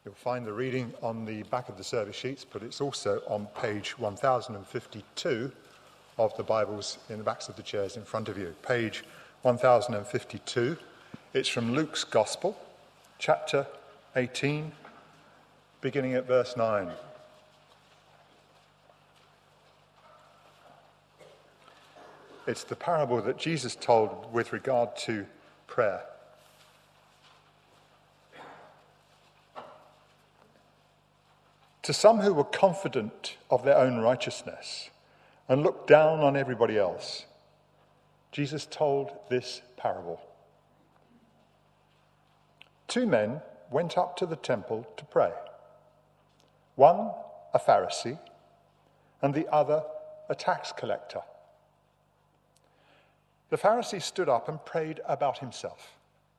You'll find the reading on the back of the service sheets, but it's also on page 1052 of the Bibles in the backs of the chairs in front of you. Page 1052. It's from Luke's Gospel, chapter 18, beginning at verse 9. It's the parable that Jesus told with regard to prayer. To some who were confident of their own righteousness and looked down on everybody else, Jesus told this parable. 2 men went up to the temple to pray. One, a Pharisee, and the other, a tax collector. The Pharisee stood up and prayed about himself.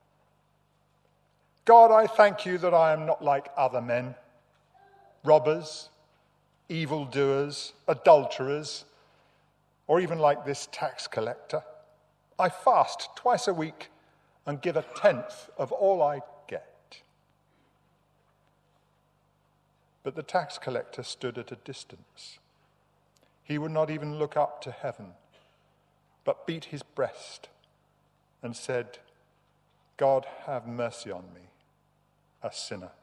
God, I thank you that I am not like other men, robbers, evildoers, adulterers, or even like this tax collector. I fast twice a week and give 1/10 of all I get. But the tax collector stood at a distance. He would not even look up to heaven, but beat his breast and said, God, have mercy on me, a sinner.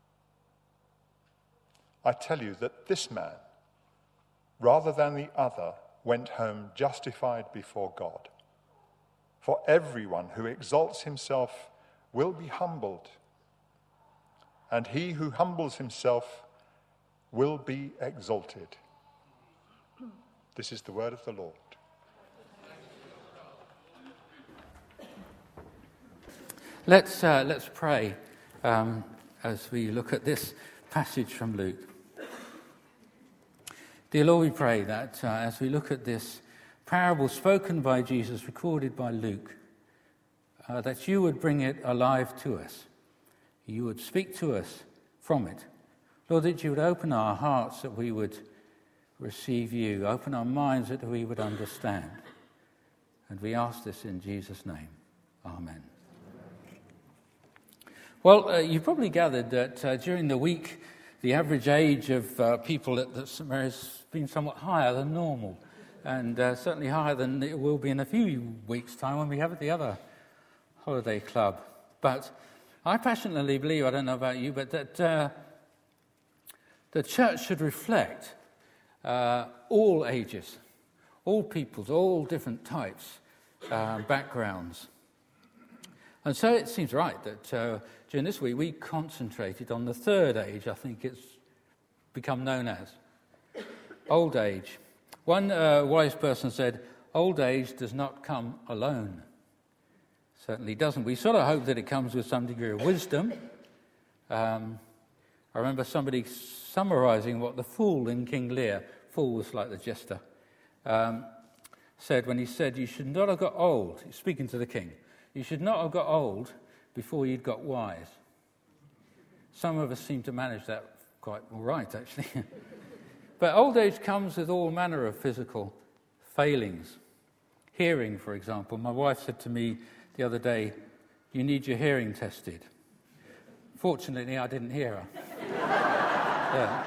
I tell you that this man, rather than the other, went home justified before God. For everyone who exalts himself will be humbled, and he who humbles himself will be exalted. This is the word of the Lord. Let's pray as we look at this passage from Luke. Dear Lord, we pray that as we look at this parable spoken by Jesus, recorded by Luke, that you would bring it alive to us. You would speak to us from it. Lord, that you would open our hearts that we would receive you, open our minds that we would understand. And we ask this in Jesus' name. Amen. Well, you probably gathered that during the week, the average age of people at St Mary's has been somewhat higher than normal, and certainly higher than it will be in a few weeks' time when we have the other holiday club. But I passionately believe, I don't know about you, but that the church should reflect all ages, all peoples, all different types, backgrounds. And so it seems right that during this week we concentrated on the third age, I think it's become known as, old age. One wise person said, old age does not come alone. Certainly doesn't. We sort of hope that it comes with some degree of wisdom. I remember somebody summarising what the fool in King Lear, fool was like the jester, said when he said, you should not have got old, speaking to the king, you should not have got old before you'd got wise. Some of us seem to manage that quite all right, actually. But old age comes with all manner of physical failings. Hearing, for example. My wife said to me the other day, you need your hearing tested. Fortunately, I didn't hear her.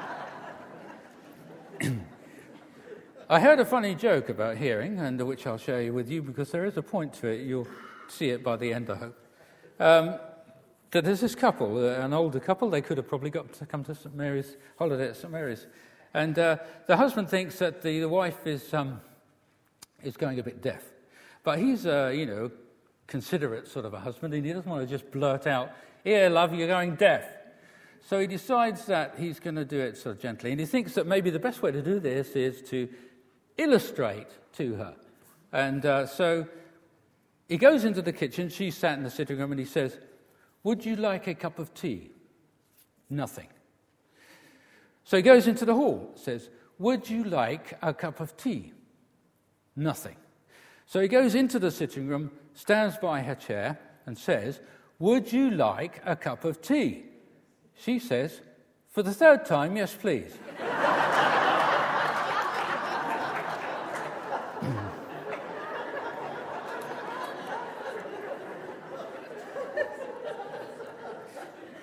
I heard a funny joke about hearing, and which I'll share with you because there is a point to it. You'll see it by the end, I hope. That there's this couple, an older couple, they could have probably got to come to St Mary's, holiday at St Mary's. And the husband thinks that the wife is going a bit deaf. But he's, considerate sort of a husband, and he doesn't want to just blurt out, here, love, you're going deaf. So he decides that he's going to do it sort of gently. And he thinks that maybe the best way to do this is to illustrate to her. And so he goes into the kitchen, she's sat in the sitting room, and he says, would you like a cup of tea? Nothing. So he goes into the hall, says, would you like a cup of tea? Nothing. So he goes into the sitting room, stands by her chair, and says, would you like a cup of tea? She says, for the third time, yes, please.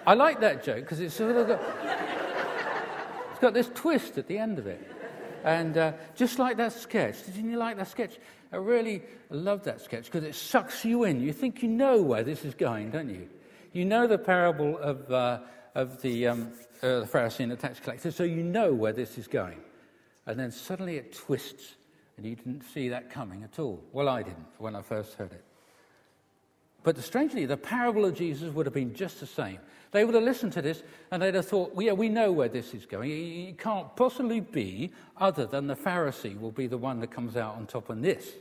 I like that joke because it's sort of it's got this twist at the end of it. And just like that sketch, didn't you like that sketch? I really love that sketch because it sucks you in. You think you know where this is going, don't you? You know the parable of the Pharisee and the tax collector, so you know where this is going. And then suddenly it twists, and you didn't see that coming at all. Well, I didn't when I first heard it. But strangely, the parable of Jesus would have been just the same. They would have listened to this, and they'd have thought, well, yeah, we know where this is going. It can't possibly be other than the Pharisee will be the one that comes out on top on this.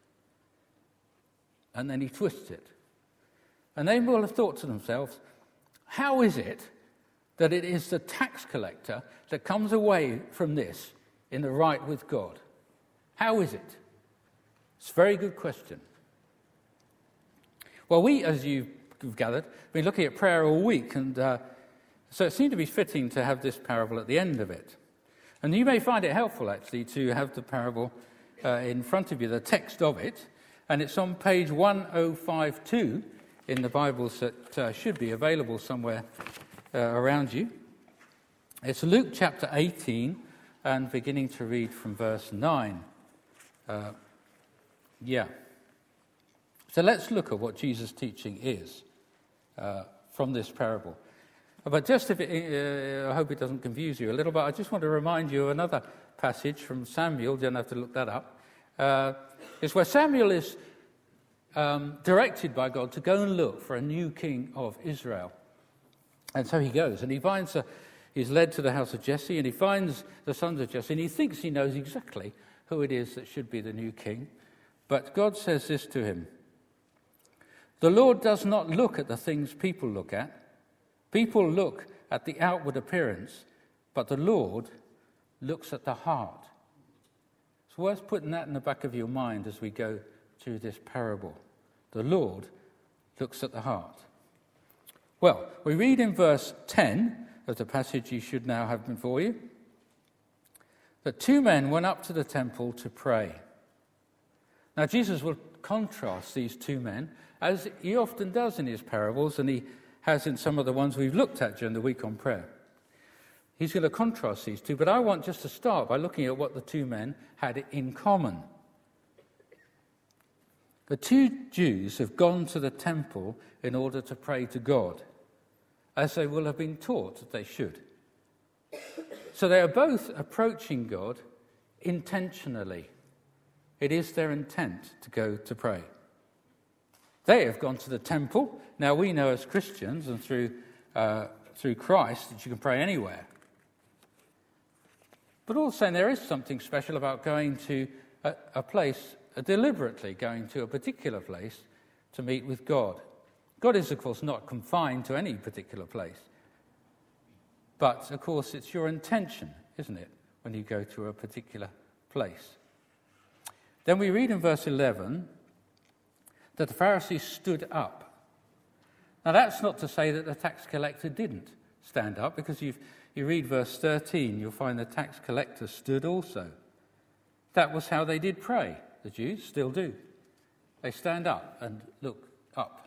And then he twists it. And they will have thought to themselves, how is it that it is the tax collector that comes away from this in the right with God? How is it? It's a very good question. Well, we, as you've gathered, have been looking at prayer all week, and so it seemed to be fitting to have this parable at the end of it. And you may find it helpful, actually, to have the parable in front of you, the text of it, and it's on page 1052 in the Bibles that should be available somewhere around you. It's Luke chapter 18, and beginning to read from verse 9. So let's look at what Jesus' teaching is from this parable. But just I hope it doesn't confuse you a little bit, I just want to remind you of another passage from Samuel. You don't have to look that up. It's where Samuel is directed by God to go and look for a new king of Israel. And so he goes, and he finds he's led to the house of Jesse, and he finds the sons of Jesse, and he thinks he knows exactly who it is that should be the new king. But God says this to him: the Lord does not look at the things people look at. People look at the outward appearance, but the Lord looks at the heart. It's worth putting that in the back of your mind as we go through this parable. The Lord looks at the heart. Well, we read in verse 10 of the passage you should now have before you that two men went up to the temple to pray. Now, Jesus will contrast these two men, as he often does in his parables, and he has in some of the ones we've looked at during the week on prayer. He's going to contrast these two, but I want just to start by looking at what the two men had in common. The two Jews have gone to the temple in order to pray to God, as they will have been taught that they should. So they are both approaching God intentionally. It is their intent to go to pray. They have gone to the temple. Now we know as Christians and through Christ that you can pray anywhere. But also there is something special about going to a place, deliberately going to a particular place to meet with God. God is, of course, not confined to any particular place. But, of course, it's your intention, isn't it, when you go to a particular place. Then we read in verse 11 that the Pharisee stood up. Now, that's not to say that the tax collector didn't stand up, because you read verse 13, you'll find the tax collector stood also. That was how they did pray. The Jews still do. They stand up and look up.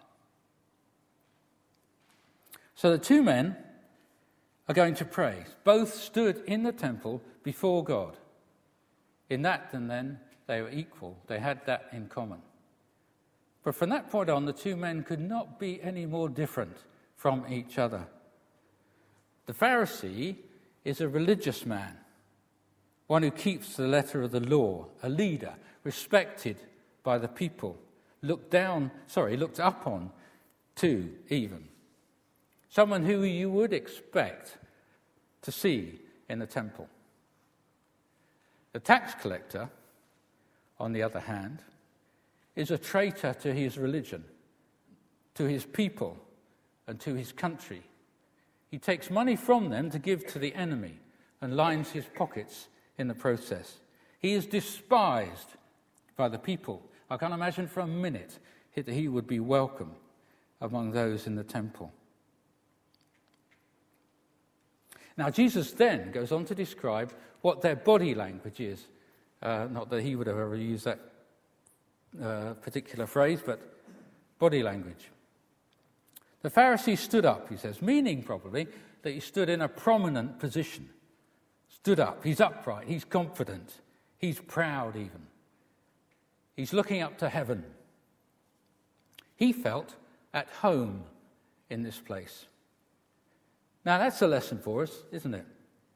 So the two men are going to pray. Both stood in the temple before God. In that and then, they were equal. They had that in common. But from that point on, the two men could not be any more different from each other. The Pharisee is a religious man, one who keeps the letter of the law, a leader, respected by the people, looked up on to even. Someone who you would expect to see in the temple. The tax collector, on the other hand, is a traitor to his religion, to his people, and to his country. He takes money from them to give to the enemy and lines his pockets in the process. He is despised by the people. I can't imagine for a minute that he would be welcome among those in the temple. Now, Jesus then goes on to describe what their body language is. Not that he would have ever used that particular phrase, but body language. The Pharisee stood up, he says, meaning probably that he stood in a prominent position. Stood up, he's upright, he's confident, he's proud even. He's looking up to heaven. He felt at home in this place. Now that's a lesson for us, isn't it?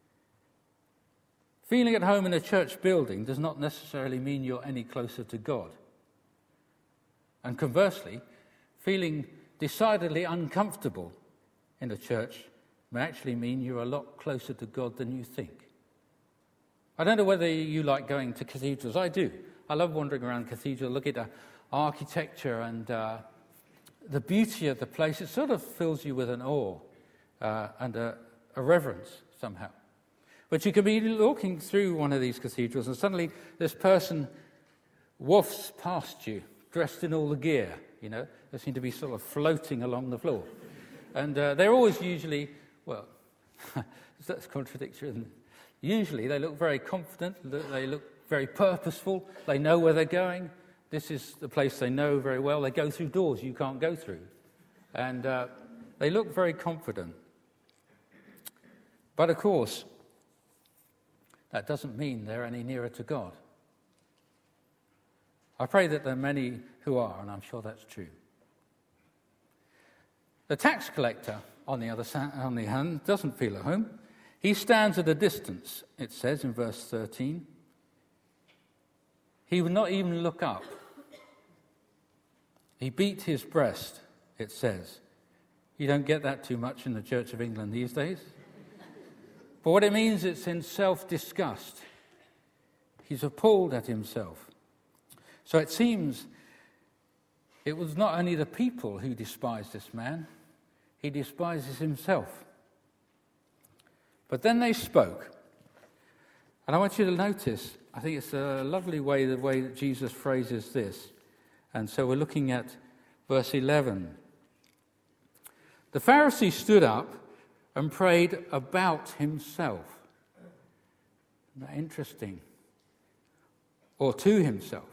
Feeling at home in a church building does not necessarily mean you're any closer to God. And conversely, feeling decidedly uncomfortable in a church may actually mean you're a lot closer to God than you think. I don't know whether you like going to cathedrals. I do. I love wandering around cathedral, looking at the architecture and the beauty of the place. It sort of fills you with an awe and a reverence somehow. But you could be walking through one of these cathedrals and suddenly this person wafts past you, dressed in all the gear, you know. They seem to be sort of floating along the floor. And they're always usually, well, that's contradictory, isn't it? Usually they look very confident, they look very purposeful, they know where they're going. This is the place they know very well. They go through doors you can't go through. And they look very confident. But of course, that doesn't mean they're any nearer to God. I pray that there are many who are, and I'm sure that's true. The tax collector, on the other hand, doesn't feel at home. He stands at a distance, it says in verse 13. He would not even look up. He beat his breast, it says. You don't get that too much in the Church of England these days. But what it means, it's in self-disgust. He's appalled at himself. So it seems it was not only the people who despised this man, he despises himself. But then they spoke. And I want you to notice, I think it's a lovely way, the way that Jesus phrases this. And so we're looking at verse 11. The Pharisee stood up and prayed about himself. Isn't that interesting? Or to himself.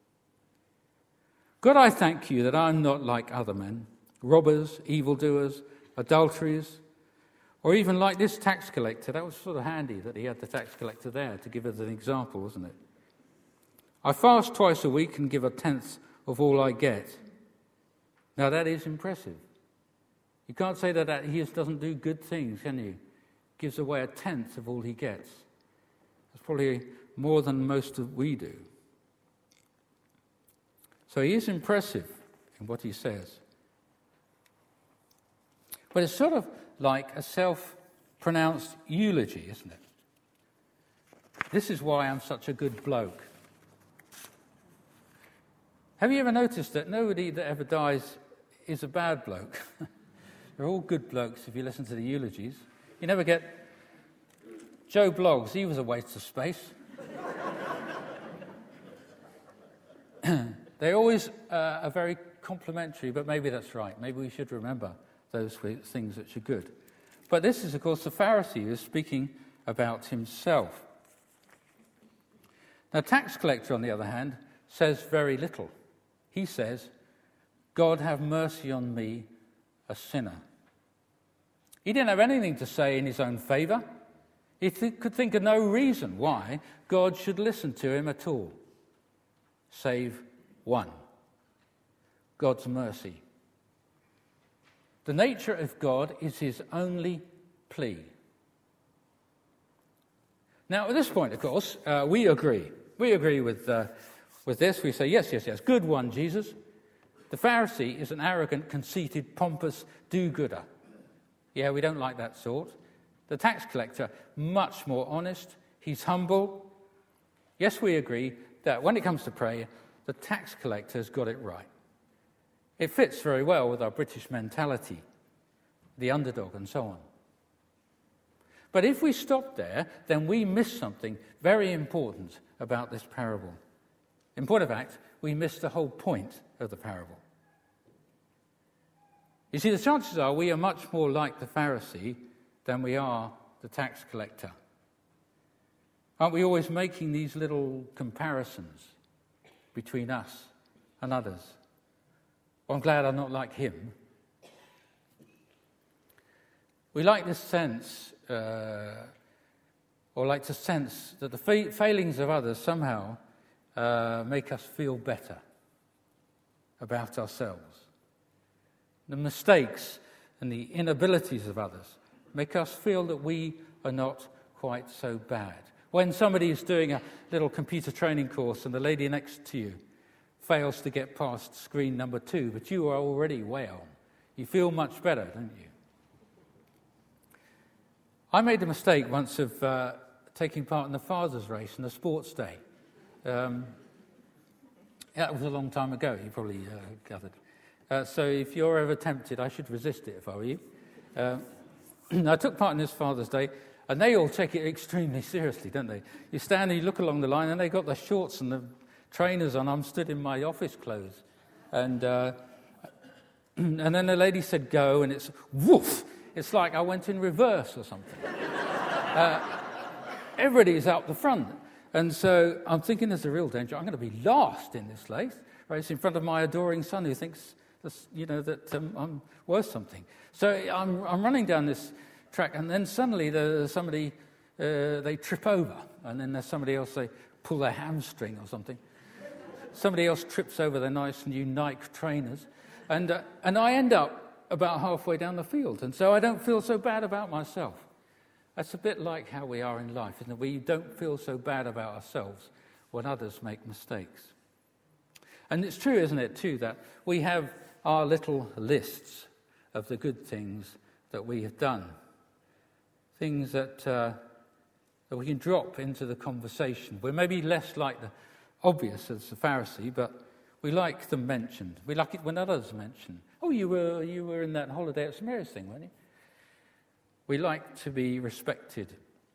God, I thank you that I'm not like other men, robbers, evildoers, adulterers, or even like this tax collector. That was sort of handy that he had the tax collector there to give us an example, wasn't it? I fast twice a week and give a tenth of all I get. Now that is impressive. You can't say that he doesn't do good things, can you? Gives away a tenth of all he gets. That's probably more than most of we do. So he is impressive in what he says. But it's sort of like a self-pronounced eulogy, isn't it? This is why I'm such a good bloke. Have you ever noticed that nobody that ever dies is a bad bloke? They're all good blokes if you listen to the eulogies. You never get Joe Bloggs, he was a waste of space. They always are very complimentary, but maybe that's right. Maybe we should remember those things that are good. But this is, of course, the Pharisee who is speaking about himself. Now, tax collector, on the other hand, says very little. He says, God have mercy on me, a sinner. He didn't have anything to say in his own favour. He could think of no reason why God should listen to him at all, save one: God's mercy. The nature of God is his only plea. Now, at this point, of course, we agree. We agree with this. We say, yes, good one, Jesus. The Pharisee is an arrogant, conceited, pompous do-gooder. Yeah, we don't like that sort. The tax collector, much more honest. He's humble. Yes, we agree that when it comes to prayer, the tax collector's got it right. It fits very well with our British mentality, the underdog and so on. But if we stop there, then we miss something very important about this parable. In point of fact, we miss the whole point of the parable. You see, the chances are we are much more like the Pharisee than we are the tax collector. Aren't we always making these little comparisons between us and others? Well, I'm glad I'm not like him. We like this sense, or like to sense that the failings of others somehow make us feel better about ourselves. The mistakes and the inabilities of others make us feel that we are not quite so bad. When somebody is doing a little computer training course and the lady next to you fails to get past screen number 2, but you are already way on, you feel much better, don't you? I made the mistake once of taking part in the Father's Race on a sports day. That was a long time ago, you probably gathered. So if you're ever tempted, I should resist it if I were you. I took part in this Father's Day, and they all take it extremely seriously, don't they? You stand and you look along the line, and they got the shorts and the trainers on. I'm stood in my office clothes. And then the lady said go, and it's woof. It's like I went in reverse or something. Everybody's out the front. And so I'm thinking there's a real danger. I'm going to be last in this race in front of my adoring son who thinks that I'm worth something. So I'm running down this track, and then suddenly there's somebody, they trip over, and then there's somebody else, they pull their hamstring or something. Somebody else trips over their nice new Nike trainers, and I end up about halfway down the field, and so I don't feel so bad about myself. That's a bit like how we are in life, isn't it? We don't feel so bad about ourselves when others make mistakes. And it's true, isn't it, too, that we have our little lists of the good things that we have done, things that we can drop into the conversation. We're maybe less like the obvious as the Pharisee, but we like them mentioned. We like it when others mention. Oh, you were in that holiday at St Mary's thing, weren't you? We like to be respected.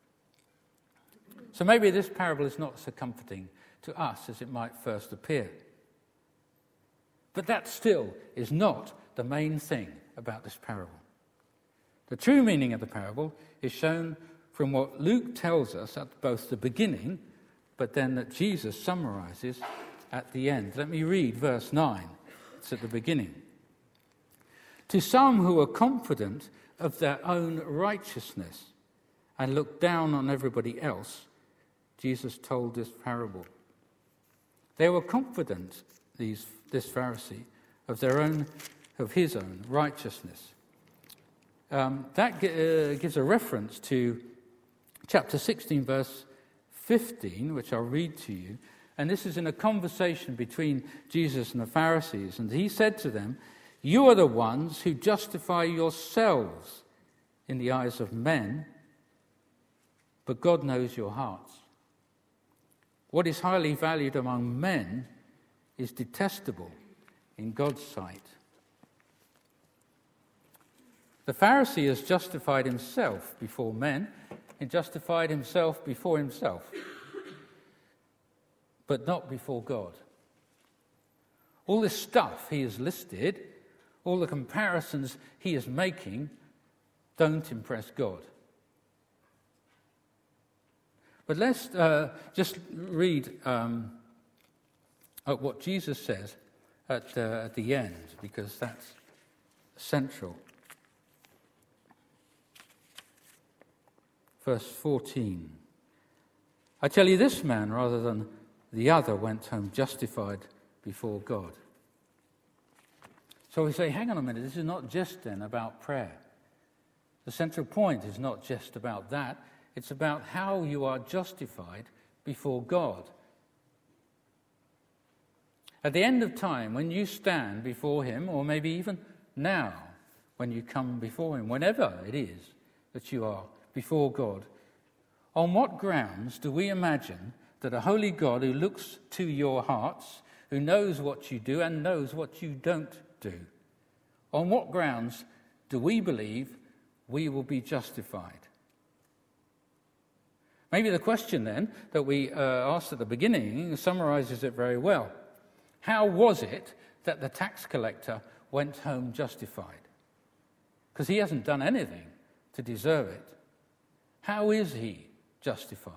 So maybe this parable is not so comforting to us as it might first appear. But that still is not the main thing about this parable. The true meaning of the parable is shown from what Luke tells us at both the beginning, but then that Jesus summarizes at the end. Let me read verse 9. It's at the beginning. To some who are confident of their own righteousness and look down on everybody else, Jesus told this parable. They were confident, this Pharisee, of his own righteousness. That gives a reference to chapter 16, verse 15, which I'll read to you. And this is in a conversation between Jesus and the Pharisees. And he said to them, "You are the ones who justify yourselves in the eyes of men, but God knows your hearts. What is highly valued among men is detestable in God's sight." The Pharisee has justified himself before men and justified himself before himself, but not before God. All this stuff he has listed, all the comparisons he is making, don't impress God. But let's just read what Jesus says at the end, because that's central. Verse 14. I tell you, this man, rather than the other, went home justified before God. So we say, hang on a minute, this is not just then about prayer. The central point is not just about that, it's about how you are justified before God. At the end of time, when you stand before him, or maybe even now, when you come before him, whenever it is that you are before God, on what grounds do we imagine that a holy God who looks to your hearts, who knows what you do and knows what you don't do, on what grounds do we believe we will be justified? Maybe the question then that we asked at the beginning summarizes it very well. How was it that the tax collector went home justified? Because he hasn't done anything to deserve it. How is he justified?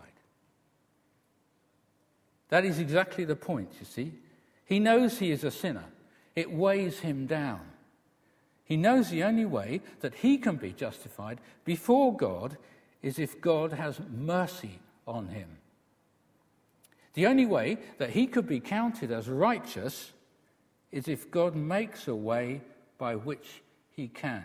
That is exactly the point, you see. He knows he is a sinner. It weighs him down. He knows the only way that he can be justified before God is if God has mercy on him. The only way that he could be counted as righteous is if God makes a way by which he can.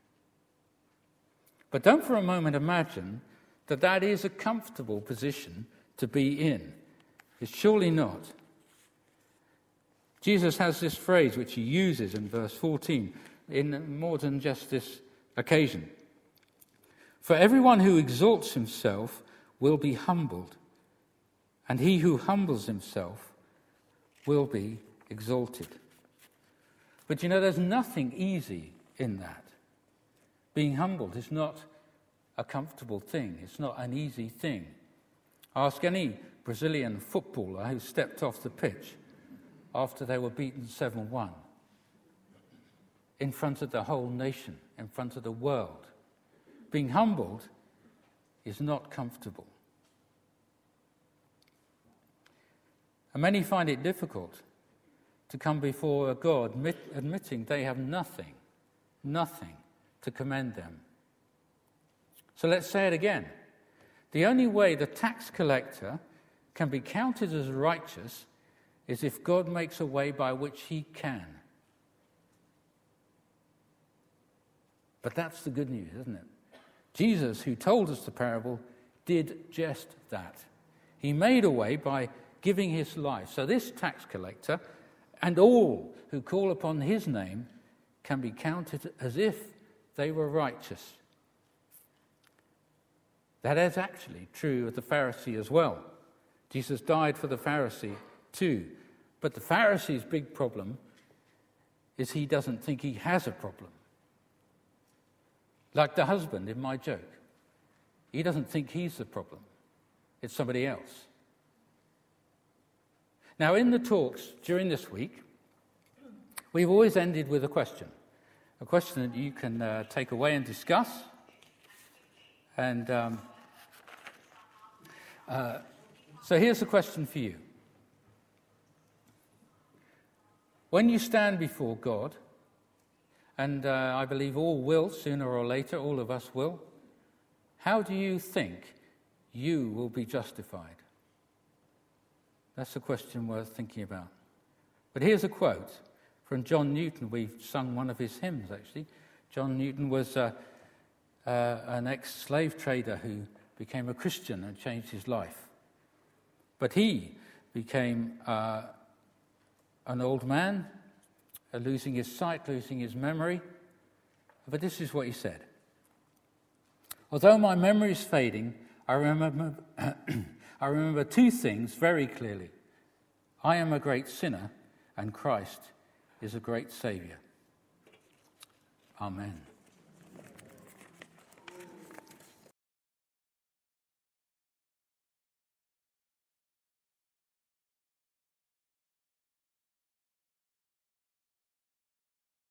But don't for a moment imagine that that is a comfortable position to be in. It's surely not. Jesus has this phrase which he uses in verse 14 in more than just this occasion. For everyone who exalts himself will be humbled, and he who humbles himself will be exalted. But there's nothing easy in that. Being humbled is not a comfortable thing. It's not an easy thing. Ask any Brazilian footballer who stepped off the pitch after they were beaten 7-1 in front of the whole nation, in front of the world. Being humbled is not comfortable. And many find it difficult to come before a God admitting they have nothing to commend them. So let's say it again. The only way the tax collector can be counted as righteous is if God makes a way by which he can. But that's the good news, isn't it? Jesus, who told us the parable, did just that. He made a way by giving his life. So this tax collector and all who call upon his name can be counted as if they were righteous. That is actually true of the Pharisee as well. Jesus died for the Pharisee too. But the Pharisee's big problem is he doesn't think he has a problem. Like the husband in my joke. He doesn't think he's the problem. It's somebody else. Now, in the talks during this week, we've always ended with a question that you can take away and discuss. And so here's a question for you. When you stand before God, and I believe all will, sooner or later, all of us will, how do you think you will be justified? That's a question worth thinking about. But here's a quote from John Newton. We've sung one of his hymns, actually. John Newton was an ex-slave trader who became a Christian and changed his life. But he became an old man, losing his sight, losing his memory. But this is what he said. Although my memory is fading, I remember two things very clearly. I am a great sinner, and Christ is a great Saviour. Amen.